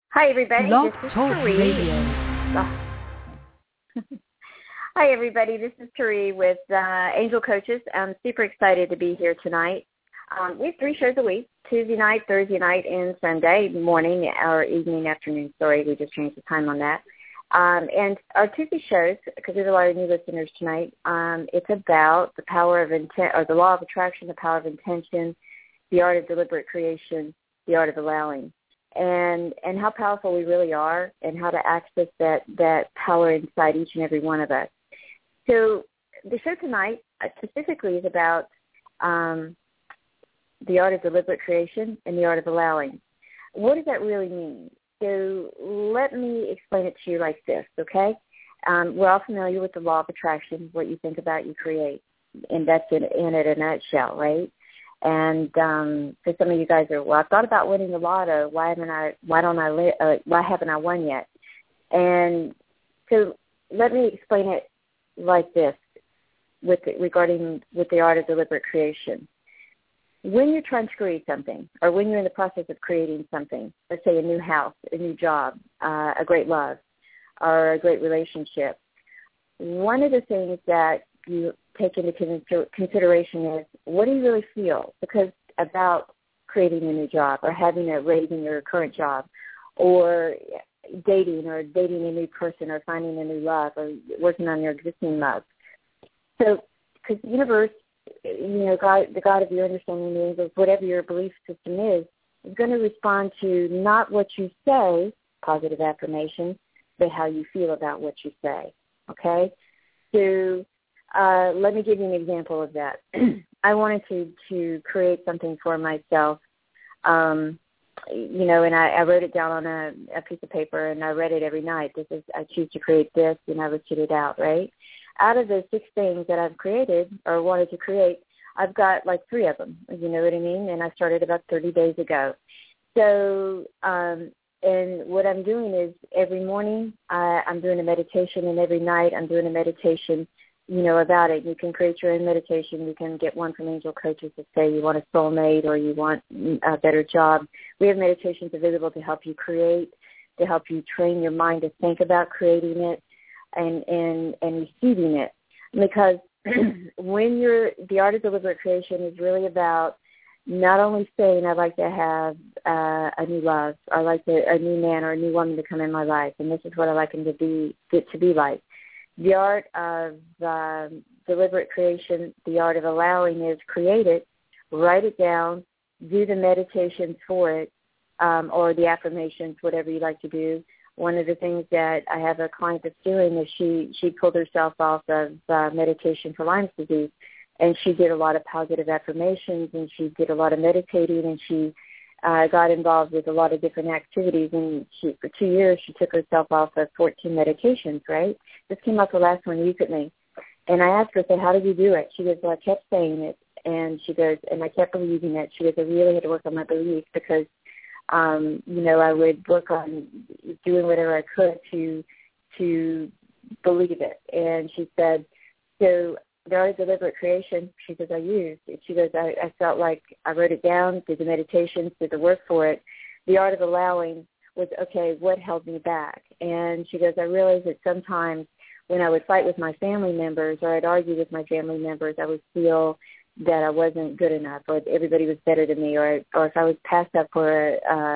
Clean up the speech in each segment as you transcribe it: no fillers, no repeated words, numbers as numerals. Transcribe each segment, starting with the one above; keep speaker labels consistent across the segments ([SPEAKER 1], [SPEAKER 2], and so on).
[SPEAKER 1] Hi, everybody.
[SPEAKER 2] Blog
[SPEAKER 1] This is
[SPEAKER 2] Talk
[SPEAKER 1] Therese.
[SPEAKER 2] Radio.
[SPEAKER 1] Hi, everybody. This is Therese with Angel Coaches. I'm super excited to be here tonight. We have 3 shows a week, Tuesday night, Thursday night, and Sunday morning or evening, afternoon. Sorry, we just changed the time on that. And our Tuesday shows, because there's a lot of new listeners tonight, it's about the power of intent, or the law of attraction, the power of intention, the art of deliberate creation, the art of allowing. And how powerful we really are, and how to access that power inside each and every one of us. So the show tonight specifically is about the art of deliberate creation and the art of allowing. What does that really mean? So let me explain it to you like this, okay? We're all familiar with the law of attraction. What you think about, you create. And that's in it in a nutshell, right? And so some of you guys are, well, I thought about winning the lotto. Why haven't I won yet? And so let me explain it like this regarding the art of deliberate creation. When you're trying to create something, or when you're in the process of creating something, let's say a new house, a new job, a great love, or a great relationship, one of the things that you take into consideration is, what do you really feel? Because about creating a new job, or having a raise in your current job, or dating a new person, or finding a new love, or working on your existing love. So, because the universe, God, the God of your understanding, the angels, whatever your belief system is going to respond to not what you say, positive affirmation, but how you feel about what you say. Okay? So let me give you an example of that. I wanted to create something for myself, and I wrote it down on a piece of paper, and I read it every night. I choose to create this, and I listed it out, right? Out of the 6 things that I've created or wanted to create, I've got like 3 of them, you know what I mean? And I started about 30 days ago. So, and what I'm doing is every morning I'm doing a meditation, and every night I'm doing a meditation, about it. You can create your own meditation. You can get one from Angel Coaches to say you want a soulmate, or you want a better job. We have meditations available to help you create, to help you train your mind to think about creating it and receiving it. Because when the art of deliberate creation is really about not only saying, I'd like to have a new love, or I'd like a new man or a new woman to come in my life, and this is what I'd like him to be like. The art of deliberate creation, the art of allowing, is create it, write it down, do the meditations for it, or the affirmations, whatever you like to do. One of the things that I have a client that's doing is she pulled herself off of meditation for Lyme's disease, and she did a lot of positive affirmations, and she did a lot of meditating, and she got involved with a lot of different activities, and for 2 years she took herself off of 14 medications, right? Just came out the last one recently. And I asked her, I said, how did you do it? She goes, well, I kept saying it, and she goes, and I kept believing it. She goes, I really had to work on my belief, because I would work on doing whatever I could to believe it. And she said, so the art of deliberate creation, she says, I used. She goes, I felt like I wrote it down, did the meditations, did the work for it. The art of allowing was, okay, what held me back? And she goes, I realized that sometimes when I would fight with my family members, or I'd argue with my family members, I would feel that I wasn't good enough, or everybody was better than me, or if I was passed up for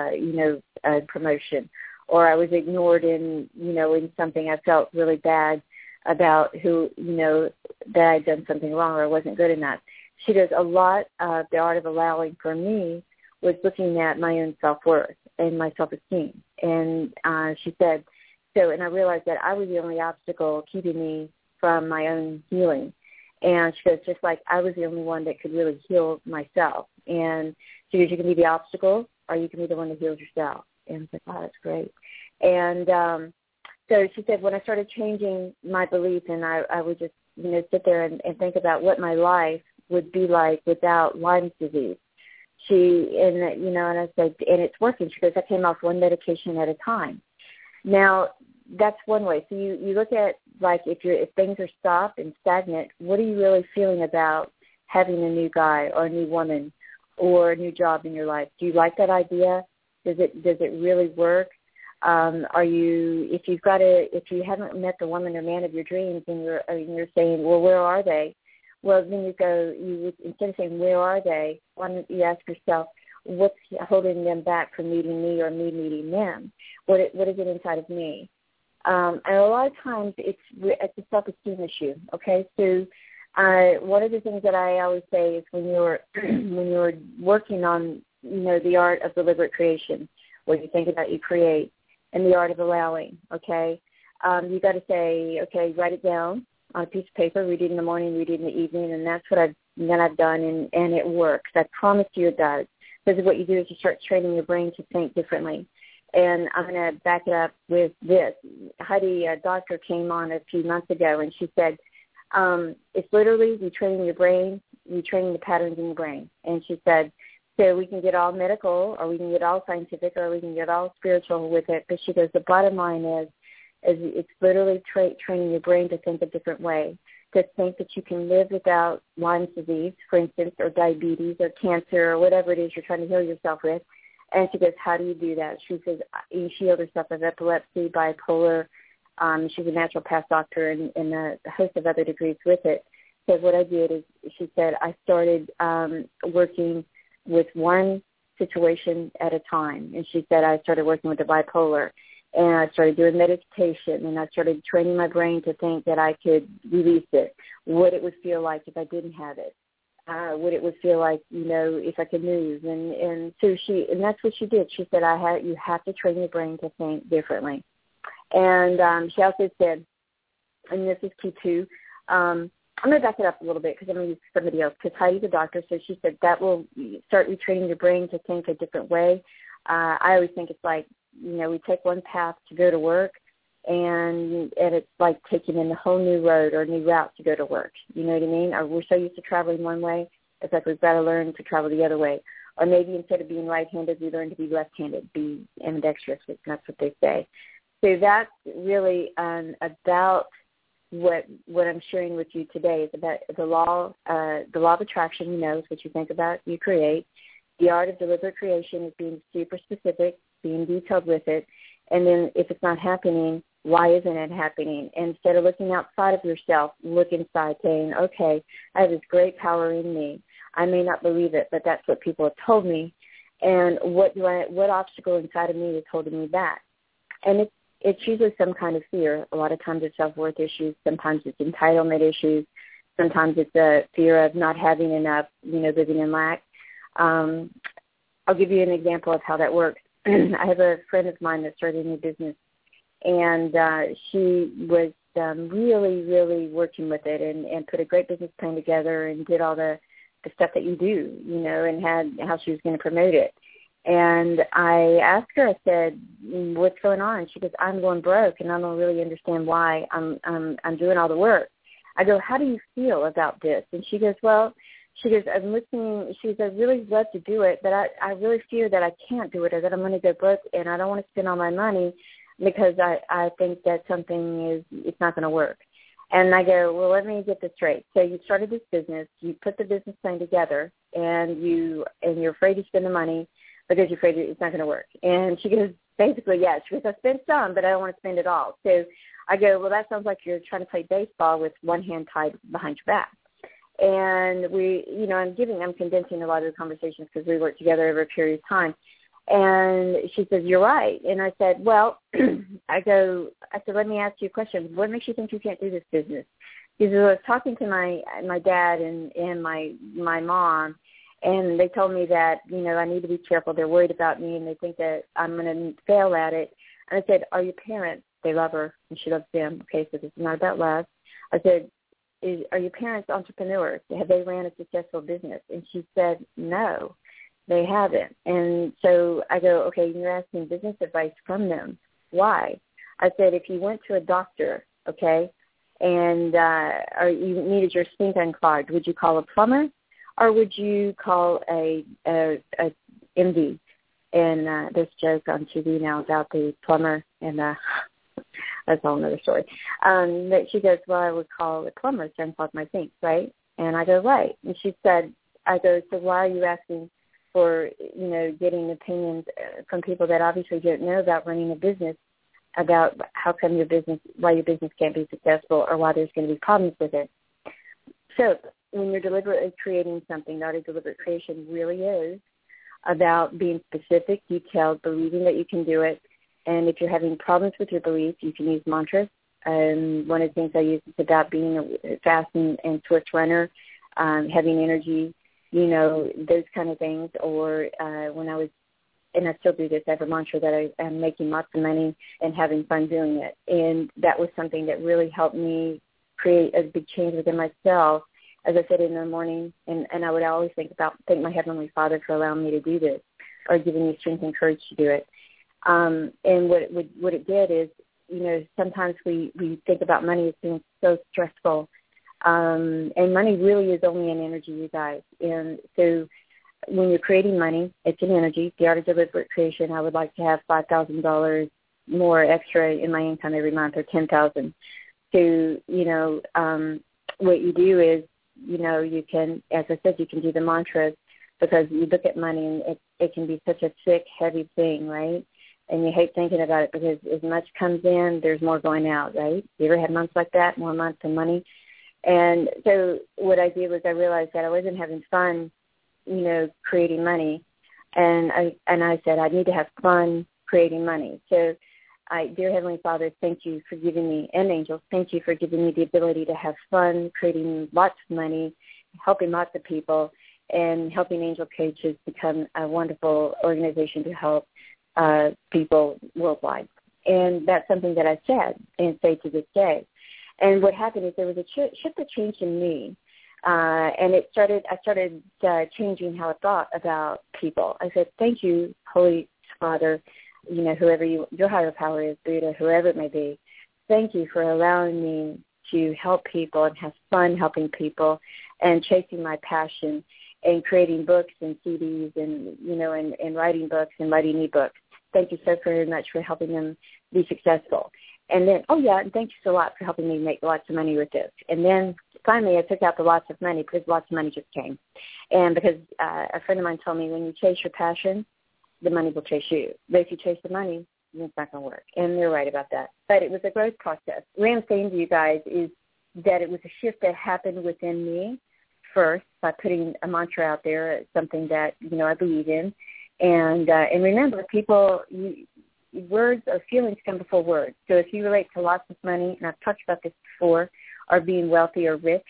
[SPEAKER 1] a promotion, or I was ignored in something, I felt really bad about that I'd done something wrong, or I wasn't good enough. She goes, a lot of the art of allowing for me was looking at my own self-worth and my self-esteem. And she said, and I realized that I was the only obstacle keeping me from my own healing. And she goes, just like I was the only one that could really heal myself. And she goes, you can be the obstacle, or you can be the one that heals yourself. And I was like, wow, that's great. And so she said, when I started changing my belief, and I would just, sit there and think about what my life would be like without Lyme's disease. And I said, and it's working. She goes, I came off one medication at a time. Now, that's one way. So you look at, like, if things are stopped and stagnant, what are you really feeling about having a new guy or a new woman or a new job in your life? Do you like that idea? Does it really work? If you haven't met the woman or man of your dreams, and you're saying, well, where are they? Well, then instead of saying, where are they, why don't you ask yourself, what's holding them back from meeting me or me meeting them? What is it inside of me? And a lot of times it's a self-esteem issue, okay? So one of the things that I always say is when you're working on, the art of deliberate creation, what you think about, you create, and the art of allowing, okay? You got to say, okay, write it down on a piece of paper, read it in the morning, read it in the evening, and that's what I've done, and it works. I promise you it does. Because what you do is you start training your brain to think differently. And I'm going to back it up with this. Heidi, a doctor, came on a few months ago, and she said, it's literally retraining your brain, retraining the patterns in your brain. And she said, so we can get all medical, or we can get all scientific, or we can get all spiritual with it. But she goes, the bottom line is it's literally training your brain to think a different way, to think that you can live without Lyme's disease, for instance, or diabetes or cancer or whatever it is you're trying to heal yourself with. And she goes, how do you do that? She says she healed herself of epilepsy, bipolar. She's a naturopath doctor and a host of other degrees with it. So what I did is, she said, I started working with one situation at a time. And she said I started working with the bipolar. And I started doing meditation, and I started training my brain to think that I could release it, what it would feel like if I didn't have it, what it would feel like, if I could move. And so that's what she did. She said, you have to train your brain to think differently. And she also said, and this is key too, I'm going to back it up a little bit because I'm going to use somebody else, because Heidi's a doctor, so she said that will start retraining your brain to think a different way. I always think it's like, we take one path to go to work, and it's like taking in a whole new road or a new route to go to work. You know what I mean? Or we're so used to traveling one way, it's like we've got to learn to travel the other way. Or maybe instead of being right-handed, we learn to be left-handed, be ambidextrous. That's what they say. So that's really about what I'm sharing with you today. Is about the law of attraction. Is what you think about, you create. The art of deliberate creation is being super specific, being detailed with it, and then if it's not happening, why isn't it happening? And instead of looking outside of yourself, look inside, saying, okay, I have this great power in me. I may not believe it, but that's what people have told me. And what obstacle inside of me is holding me back? And it's usually some kind of fear. A lot of times it's self-worth issues. Sometimes it's entitlement issues. Sometimes it's a fear of not having enough, living in lack. I'll give you an example of how that works. I have a friend of mine that started a new business, and she was really, really working with it and put a great business plan together and did all the stuff that you do, and had how she was going to promote it. And I asked her, I said, what's going on? She goes, I'm going broke, and I don't really understand why I'm doing all the work. I go, how do you feel about this? And she goes, I'm listening. She goes, I really love to do it, but I really fear that I can't do it, or that I'm going to go broke, and I don't want to spend all my money because I think that it's not going to work. And I go, well, let me get this straight. So you started this business, you put the business plan together, and you're afraid to spend the money because you're afraid it's not going to work. And she goes, basically, yes. She goes, I spent some, but I don't want to spend it all. So I go, well, that sounds like you're trying to play baseball with one hand tied behind your back. And I'm condensing a lot of the conversations because we worked together over a period of time. And she says, you're right. And I said, well, I said, let me ask you a question. What makes you think you can't do this business? She said, I was talking to my dad and my mom, and they told me that, I need to be careful. They're worried about me, and they think that I'm going to fail at it. And I said, are your parents, they love her, and she loves them. Okay, so this is not about love. I said, are your parents entrepreneurs? Have they ran a successful business? And she said, no, they haven't. And so I go, okay, you're asking business advice from them. Why? I said, if you went to a doctor, okay, and or you needed your sink unclogged, would you call a plumber or would you call a MD? And there's a joke on TV now about the plumber, and that's a whole another story. But she goes, well, I would call a plumber to unclog my sink, right? And I go, right. And she said, I go, so why are you asking for, getting opinions from people that obviously don't know about running a business, about why your business can't be successful or why there's going to be problems with it. So when you're deliberately creating something, the art of deliberate creation really is about being specific, detailed, believing that you can do it. And if you're having problems with your beliefs, you can use mantras. One of the things I use is about being a fast and swift runner, having energy, those kind of things. Or when I was, and I still do this, I have a mantra that I am making lots of money and having fun doing it. And that was something that really helped me create a big change within myself. As I said in the morning, and I would always thank my Heavenly Father for allowing me to do this or giving me strength and courage to do it. And what it did is, sometimes we think about money as being so stressful. And money really is only an energy, you guys. And so when you're creating money, it's an energy. The art of deliberate creation, I would like to have $5,000 more extra in my income every month, or $10,000. So, what you do is, you can, as I said, you can do the mantras, because you look at money and it can be such a thick, heavy thing, right? And you hate thinking about it because as much comes in, there's more going out, right? You ever had months like that, more months than money? And so what I did was I realized that I wasn't having fun, creating money. And I said, I need to have fun creating money. So dear Heavenly Father, thank you for giving me, and angels, thank you for giving me the ability to have fun creating lots of money, helping lots of people, and helping Angel Cages become a wonderful organization to help people worldwide. And that's something that I said and say to this day. And what happened is there was a shift that changed in me, and I started changing how I thought about people. I said, thank you, Holy Father, whoever your higher power is, Buddha, whoever it may be, thank you for allowing me to help people and have fun helping people and chasing my passion and creating books and CDs and, and writing books and writing ebooks. Thank you so very much for helping them be successful. And then, and thank you so lot for helping me make lots of money with this. And then finally I took out the lots of money because lots of money just came. And because a friend of mine told me when you chase your passion, the money will chase you. But if you chase the money, it's not going to work. And they're right about that. But it was a growth process. What I'm saying to you guys is that it was a shift that happened within me first by putting a mantra out there, something that, I believe in. And remember, people, words or feelings come before words. So if you relate to lots of money, and I've talked about this before, or being wealthy or rich,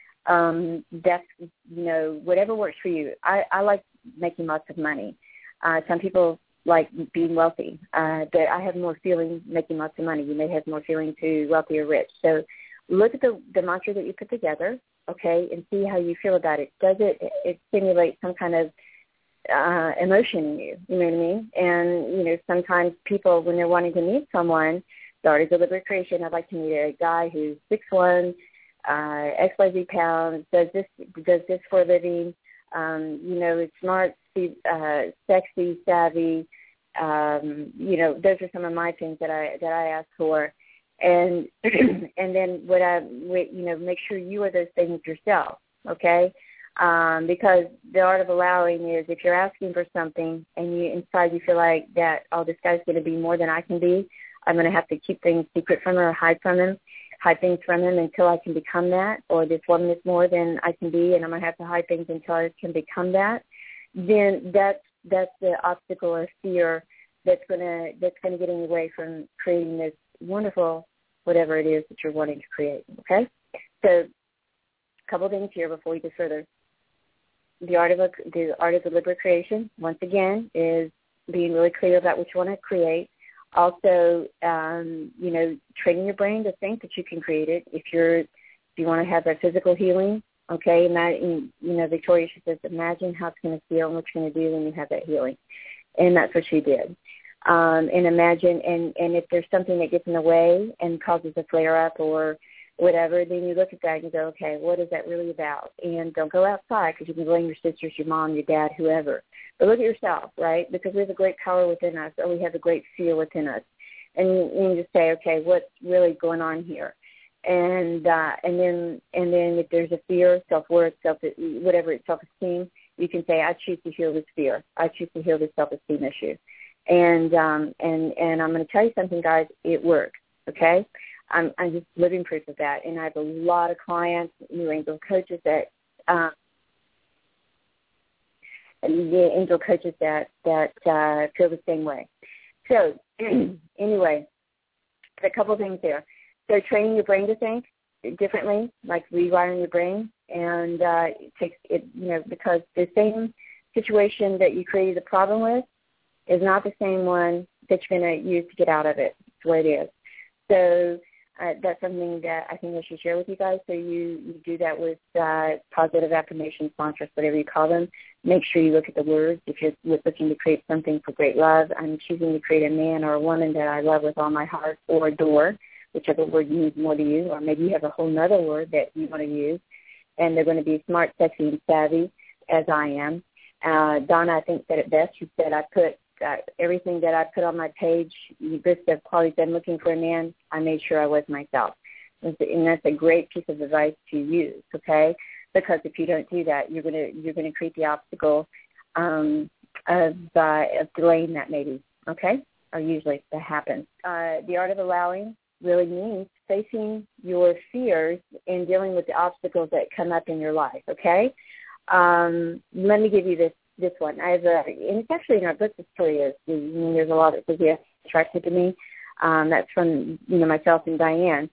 [SPEAKER 1] that's, whatever works for you. I like making lots of money. Some people like being wealthy, but I have more feeling making lots of money. You may have more feeling to wealthy or rich. So look at the mantra that you put together, okay, and see how you feel about it. Does it stimulate some kind of emotion in you? You know what I mean? And, sometimes people, when they're wanting to meet someone, the art of deliberate creation, I'd like to meet a guy who's 6'1", XYZ pounds, does this for a living, is smart, sexy, savvy. Those are some of my things that I ask for. And and then make sure you are those things yourself, okay? Because the art of allowing is if you're asking for something and inside you feel like that, this guy's going to be more than I can be, I'm going to have to keep things secret from him or hide things from him until I can become that, or this woman is more than I can be and I'm going to have to hide things until I can become that, then that's the obstacle or fear that's going to get in the way from creating this wonderful whatever it is that you're wanting to create, okay? So a couple things here before we go further. The art of deliberate creation, once again, is being really clear about what you want to create. Also, training your brain to think that you can create it. If you want to have a physical healing, okay, Victoria, she says, imagine how it's going to feel and what you're going to do when you have that healing. And that's what she did. And imagine, and if there's something that gets in the way and causes a flare-up or whatever, then you look at that and you go, okay, what is that really about? And don't go outside because you can blame your sisters, your mom, your dad, whoever. But look at yourself, right? Because we have a great power within us, or we have a great fear within us. And you just say, okay, what's really going on here? And then if there's a fear, self-worth, self-esteem, you can say, I choose to heal this fear. I choose to heal this self-esteem issue. And I'm going to tell you something, guys, it works, okay? I'm just living proof of that. And I have a lot of clients, new angel coaches that feel the same way. So anyway, a couple things there. So training your brain to think differently, like rewiring your brain, and it takes it, because the same situation that you created the problem with is not the same one that you're going to use to get out of it. It's the way it is. So that's something that I think I should share with you guys. So you do that with positive affirmations, mantras, whatever you call them. Make sure you look at the words. If you're looking to create something for great love, I'm choosing to create a man or a woman that I love with all my heart, or adore, whichever word means more to you, or maybe you have a whole other word that you want to use, and they're going to be smart, sexy, and savvy, as I am. Donna, I think, said it best. She said, I put everything that I put on my page, list of qualities I'm looking for a man, I made sure I was myself. And that's a great piece of advice to use, okay? Because if you don't do that, you're going to create the obstacle of delaying that, maybe, okay? Or usually that happens. The art of allowing really means facing your fears and dealing with the obstacles that come up in your life, okay? Let me give you this one. I have and it's actually in our book, the story is. There's a lot that says yes, attracted to me. That's from, myself and Diane.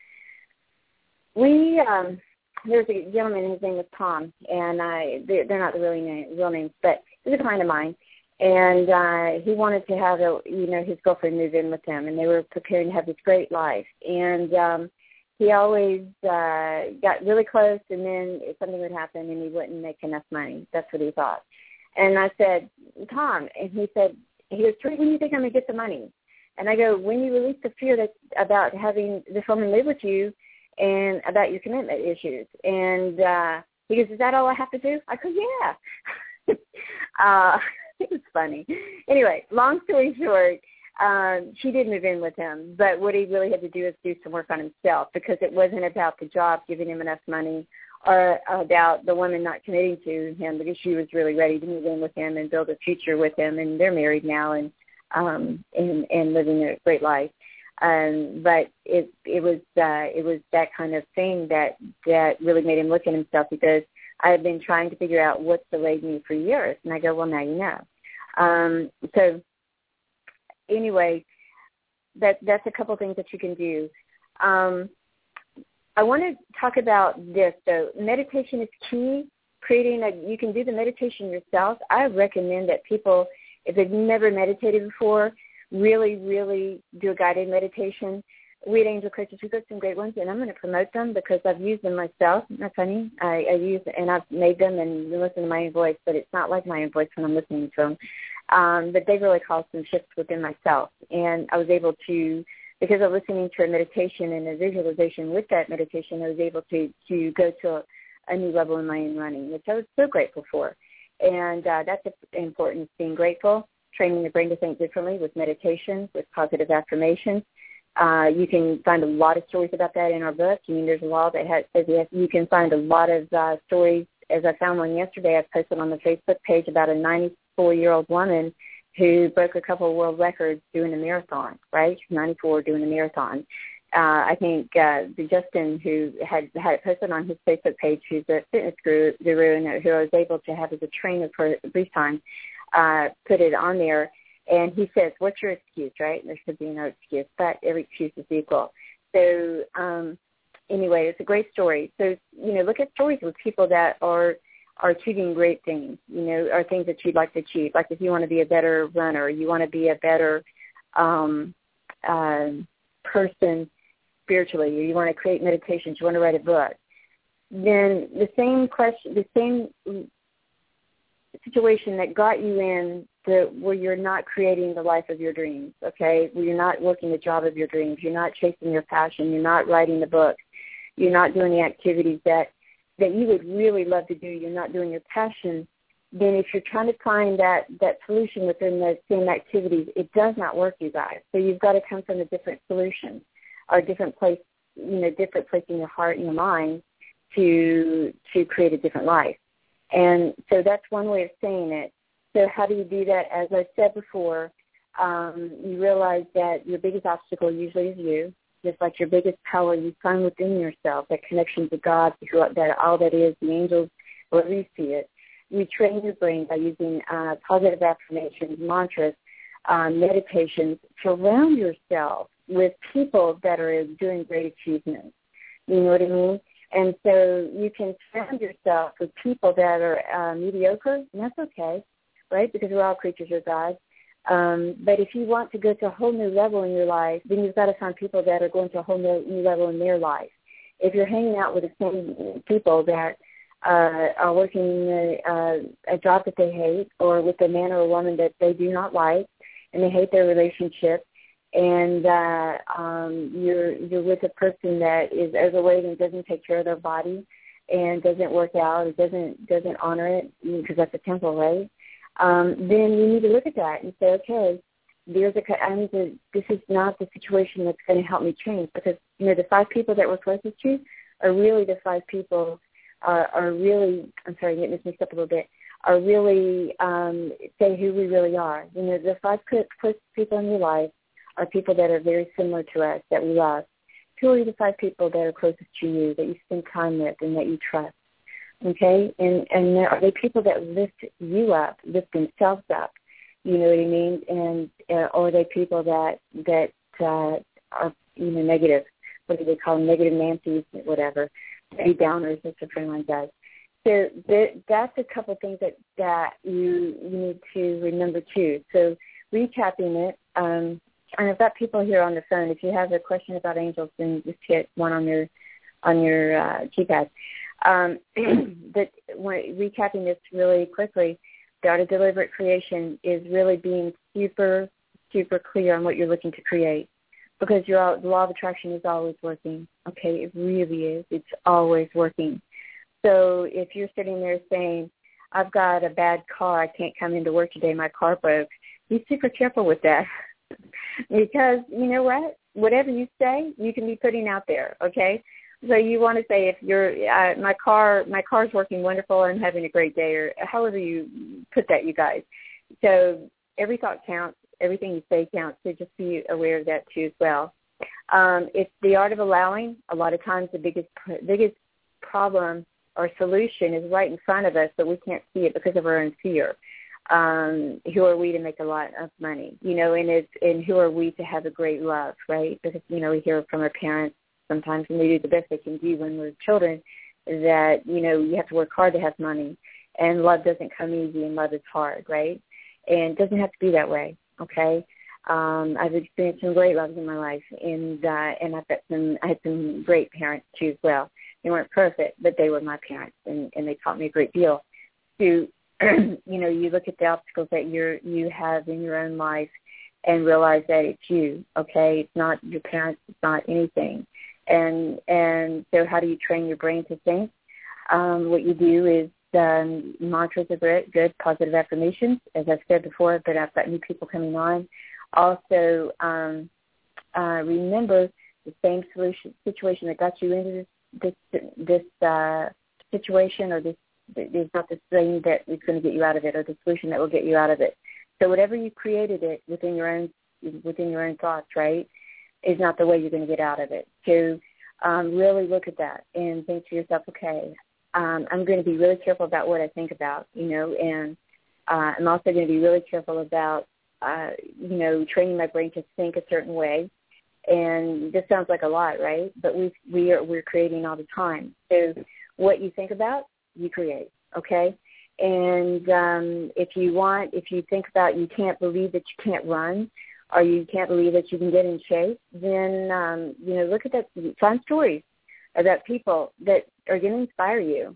[SPEAKER 1] There's a gentleman, his name was Tom, and they're not the real names, but he's a client of mine. And he wanted to have his girlfriend move in with him, and they were preparing to have this great life. And he always got really close, and then something would happen, and he wouldn't make enough money. That's what he thought. And I said, Tom, and he goes, Terry, when do you think I'm going to get the money? And I go, when you release the fear about having this woman live with you and about your commitment issues. And he goes, is that all I have to do? I go, yeah. It was funny. Anyway, long story short, she did move in with him, but what he really had to do is do some work on himself, because it wasn't about the job giving him enough money or about the woman not committing to him, because she was really ready to move in with him and build a future with him, and they're married now and living a great life. But it was that kind of thing that really made him look at himself, because I had been trying to figure out what's delayed me for years, and I go, well, now you know. So anyway, that's a couple things that you can do. I want to talk about this, though. Meditation is key. You can do the meditation yourself. I recommend that people, if they've never meditated before, really, really do a guided meditation. We at Angel Coaches, we've got some great ones, and I'm going to promote them because I've used them myself. That's funny. I use, and I've made them and listen to my own voice, but it's not like my own voice when I'm listening to them. But they really caused some shifts within myself, and I was able to, because of listening to a meditation and a visualization with that meditation, I was able to go to a new level in my own running, which I was so grateful for. And that's important, being grateful, training the brain to think differently with meditation, with positive affirmations. You can find a lot of stories about that in our book. There's a law that says yes. You can find a lot of stories. As I found one yesterday, I posted on the Facebook page about a 94-year-old woman who broke a couple of world records doing a marathon, right? She's 94 doing a marathon. I think Justin, who had it posted on his Facebook page, who's a fitness guru and who I was able to have as a trainer for a brief time, put it on there. And he says, what's your excuse, right? There should be no excuse, but every excuse is equal. So anyway, it's a great story. So, look at stories with people that are achieving great things, are things that you'd like to achieve. Like if you want to be a better runner, you want to be a better person spiritually, or you want to create meditations, you want to write a book, then the same situation that got you in where you're not creating the life of your dreams, okay, where you're not working the job of your dreams, you're not chasing your passion, you're not writing the book, you're not doing the activities that you would really love to do, you're not doing your passion, then if you're trying to find that solution within the same activities, it does not work, you guys. So you've got to come from a different solution or a different place, different place in your heart and your mind to create a different life. And so that's one way of saying it. So how do you do that? As I said before, you realize that your biggest obstacle usually is you, just like your biggest power you find within yourself, that connection to God, that all that is, the angels, however you see it. You train your brain by using positive affirmations, mantras, meditations. Surround yourself with people that are doing great achievements. You know what I mean? And so you can surround yourself with people that are mediocre, and that's okay, right? Because we're all creatures of God. But if you want to go to a whole new level in your life, then you've got to find people that are going to a whole new level in their life. If you're hanging out with the same people that are working a job that they hate, or with a man or a woman that they do not like, and they hate their relationship, and you're with a person that is overweight and doesn't take care of their body and doesn't work out, or doesn't honor it, because that's a temple, right? Then you need to look at that and say, okay, this is not the situation that's going to help me change, because the 5 people that were closest to you are really the 5 people are really, I'm sorry, getting this mixed up a little bit, are really say who we really are. The 5 closest people in your life are people that are very similar to us, that we love. Who are the 5 people that are closest to you, that you spend time with and that you trust? Okay? And are they people that lift you up, lift themselves up? You know what I mean? And or are they people that are negative? What do they call them? Negative Nancy's, whatever. Debbie Downers, that's what a friend of mine does. So that's a couple of things that you need to remember too. So recapping it, and I've got people here on the phone. If you have a question about angels, then just hit 1 on your keypad. But recapping this really quickly, the art of deliberate creation is really being super, super clear on what you're looking to create, because the law of attraction is always working. Okay, it really is. It's always working. So if you're sitting there saying, I've got a bad car, I can't come into work today, my car broke, be super careful with that. Because you know what? Whatever you say, you can be putting out there, okay? So you want to say, if you're, my car's working wonderful, I'm having a great day, or however you put that, you guys. So every thought counts, everything you say counts, so just be aware of that too as well. It's the art of allowing. A lot of times the biggest problem or solution is right in front of us, but we can't see it because of our own fear. Who are we to make a lot of money? And who are we to have a great love, right? Because, we hear from our parents sometimes, and they do the best they can do when we're children, that, you have to work hard to have money, and love doesn't come easy, and love is hard, right? And it doesn't have to be that way, okay? I've experienced some great loves in my life, and I had some great parents too as well. They weren't perfect, but they were my parents, and they taught me a great deal. To you look at the obstacles that you have in your own life and realize that it's you, okay? It's not your parents, it's not anything. And so how do you train your brain to think? What you do is mantras are good, positive affirmations, as I've said before, but I've got new people coming on. Also, remember the same situation that got you into this situation, or this is not the thing that is going to get you out of it, or the solution that will get you out of it. So whatever you created it within your own thoughts, right, is not the way you're going to get out of it. So really look at that and think to yourself, okay, I'm going to be really careful about what I think about, and I'm also going to be really careful about, training my brain to think a certain way. And this sounds like a lot, right? But we're creating all the time. So what you think about, you create, okay? And if you think about you can't believe that you can't run, or you can't believe that you can get in shape, then, look at that. Find stories about people that are going to inspire you,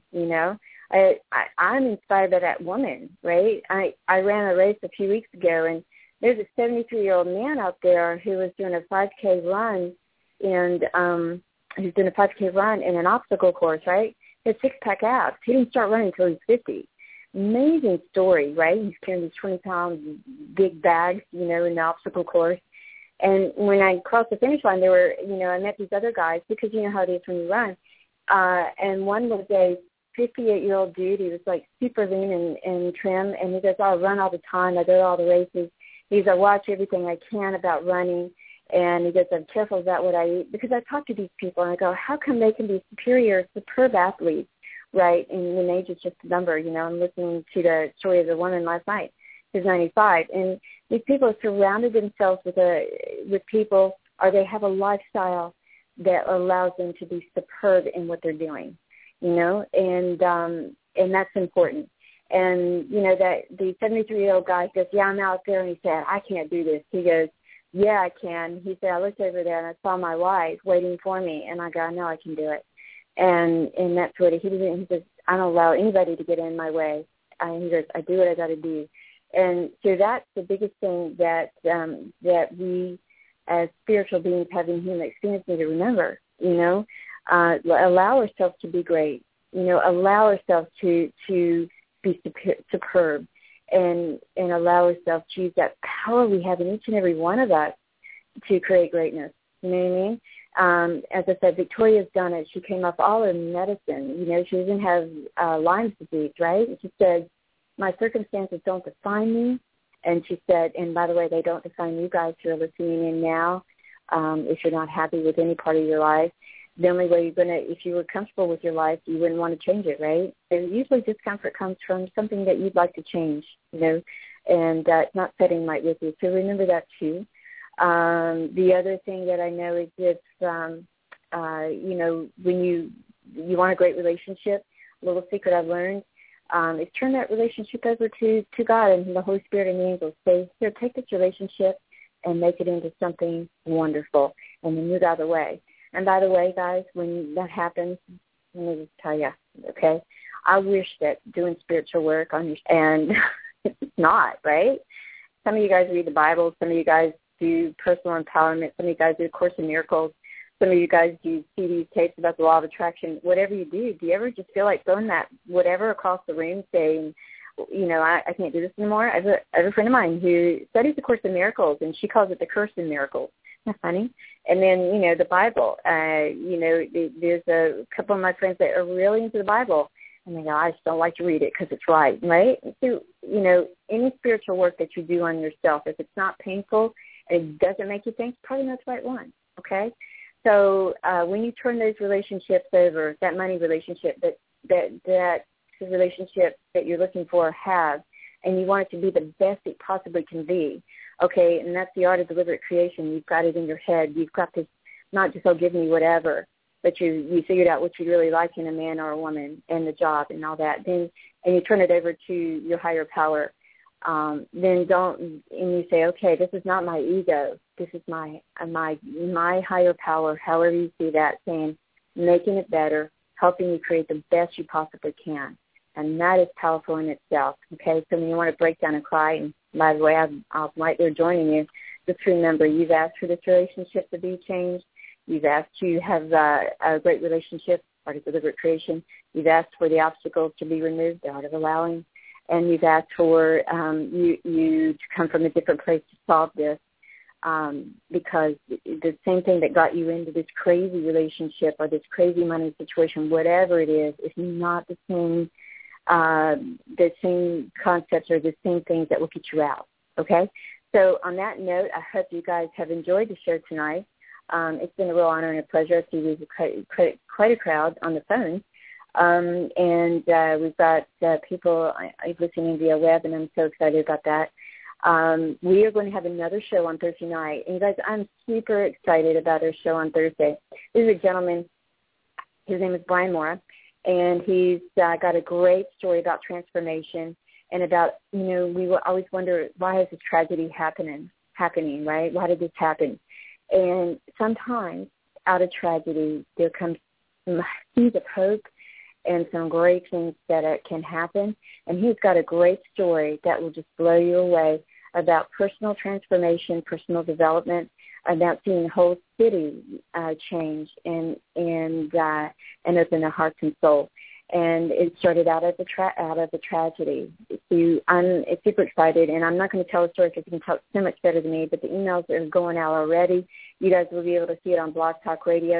[SPEAKER 1] I'm inspired by that woman, right? I ran a race a few weeks ago, and there's a 73-year-old man out there who was doing a 5K run, and he's doing a 5K run in an obstacle course, right? He had 6-pack abs. He didn't start running until he was 50. Amazing story, right? He's carrying these 20-pound big bags, in the obstacle course. And when I crossed the finish line, there were, I met these other guys, because you know how it is when you run. And one was a 58-year-old dude. He was like super lean and trim, and he goes, I run all the time. I go to all the races. He goes, I watch everything I can about running, and he goes, I'm careful about what I eat, because I talk to these people, and I go, how come they can be superior, superb athletes, right, and when age is just a number? I'm listening to the story of the woman last night who's 95, and these people have surrounded themselves with people, or they have a lifestyle that allows them to be superb in what they're doing, and that's important. And, that the 73-year-old guy says, yeah, I'm out there, and he said, I can't do this. He goes, yeah, I can. He said, I looked over there, and I saw my wife waiting for me, and I go, I know I can do it. And that's what he did. He says, I don't allow anybody to get in my way. He goes, I do what I got to do. And so that's the biggest thing that we as spiritual beings having human experience need to remember, allow ourselves to be great, allow ourselves to be superb, and allow ourselves to use that power we have in each and every one of us to create greatness. You know what I mean? As I said, Victoria's done it. She came off all her medicine. She doesn't have Lyme's disease, right? And she said, my circumstances don't define me. And she said, and by the way, they don't define you guys who are listening in now. If you're not happy with any part of your life, the only way if you were comfortable with your life, you wouldn't want to change it, right? And usually discomfort comes from something that you'd like to change, and it's not setting right with you. So remember that too. The other thing that I know is if, when you want a great relationship, a little secret I've learned, is turn that relationship over to God and the Holy Spirit and the angels. Say, here, take this relationship and make it into something wonderful, and then move out of the way. And by the way, guys, when that happens, let me just tell you, okay, I wish that doing spiritual work and it's not, right? Some of you guys read the Bible. Some of you guys do personal empowerment. Some of you guys do Course in Miracles. Some of you guys do CDs, tapes about the law of attraction. Whatever you do you ever just feel like throwing that whatever across the room, saying, I can't do this anymore? I have a friend of mine who studies the Course in Miracles, and she calls it the Curse in Miracles. Isn't that funny? And then, the Bible. There's a couple of my friends that are really into the Bible, and they go, I just don't like to read it because it's right? So, any spiritual work that you do on yourself, if it's not painful and it doesn't make you think, probably not the right one, okay? So when you turn those relationships over, that money relationship, that relationship that you're looking for, and you want it to be the best it possibly can be, okay, and that's the art of deliberate creation. You've got it in your head. You've got this, not just, give me whatever, but you figured out what you really like in a man or a woman and the job and all that. Then, and you turn it over to your higher power. Then and you say, okay, this is not my ego. This is my higher power, however you see that, saying, making it better, helping you create the best you possibly can. And that is powerful in itself, okay? So when you want to break down and cry, and by the way, I'm right there joining you, just remember, you've asked for this relationship to be changed. You've asked to have a great relationship, art of deliberate creation. You've asked for the obstacles to be removed, the art of allowing. And you've asked for you to come from a different place to solve this, because the same thing that got you into this crazy relationship or this crazy money situation, whatever it is not the same concepts or the same things that will get you out, okay? So on that note, I hope you guys have enjoyed the show tonight. It's been a real honor and a pleasure. I see we've quite a crowd on the phone. And we've got people listening via web, and I'm so excited about that. We are going to have another show on Thursday night. And, guys, I'm super excited about our show on Thursday. This is a gentleman. His name is Brian Mora, and he's got a great story about transformation and about, we will always wonder, why is this tragedy happening, right? Why did this happen? And sometimes out of tragedy, there comes seeds of hope and some great things that can happen. And he's got a great story that will just blow you away about personal transformation, personal development, about seeing the whole city change and open their hearts and soul. And it started out of the tragedy. So I'm super excited, and I'm not going to tell the story because you can tell it so much better than me, but the emails are going out already. You guys will be able to see it on Blog Talk Radio.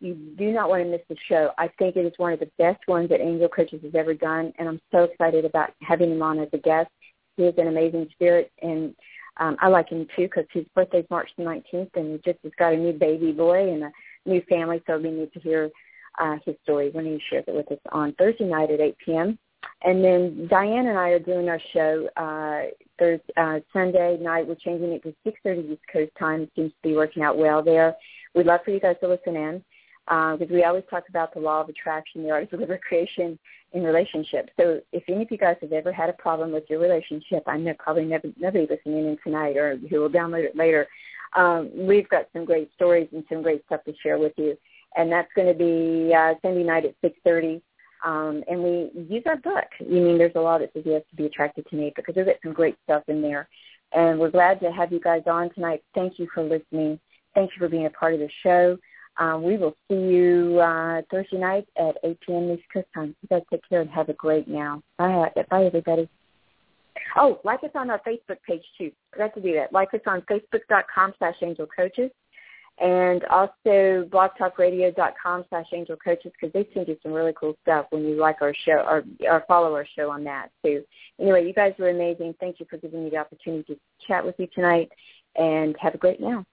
[SPEAKER 1] You do not want to miss the show. I think it is one of the best ones that Angel Coaches has ever done, and I'm so excited about having him on as a guest. He is an amazing spirit, and I like him, too, because his birthday's March the 19th, and he just has got a new baby boy and a new family, so we need to hear his story when he shares it with us on Thursday night at 8 p.m. And then Diane and I are doing our show Sunday night. We're changing it to 6:30 East Coast time. It seems to be working out well there. We'd love for you guys to listen in because we always talk about the law of attraction, the art of deliberate creation in relationships. So if any of you guys have ever had a problem with your relationship, I know probably nobody listening in tonight or who will download it later, we've got some great stories and some great stuff to share with you. And that's going to be Sunday night at 6:30. And we use our book. There's a law that says you have to be attracted to me because we've got some great stuff in there. And we're glad to have you guys on tonight. Thank you for listening. Thank you for being a part of the show. We will see you Thursday night at 8 p.m. East Coast time. You guys take care and have a great now. Bye, everybody. Oh, like us on our Facebook page, too. Forgot to do that. Like us on Facebook.com/AngelCoaches. And also blogtalkradio.com/AngelCoaches because they send you some really cool stuff when you like our show or follow our show on that. So anyway, you guys were amazing. Thank you for giving me the opportunity to chat with you tonight, and have a great now.